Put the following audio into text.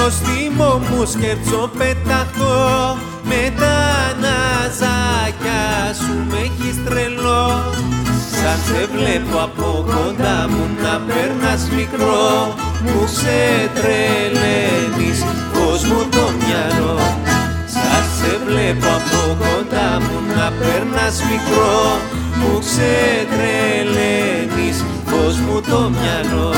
πρόστιμο μου σκέψω πεταχτώ, με τα ναζάκια σου με έχεις τρελό. Σαν σε βλέπω από κοντά μου να περνάς μικρό, μου ξετρελαίνεις πως μου το μυαλό. Σαν σε βλέπω από κοντά μου να περνάς μικρό, μου ξετρελαίνεις πως μου το μυαλό.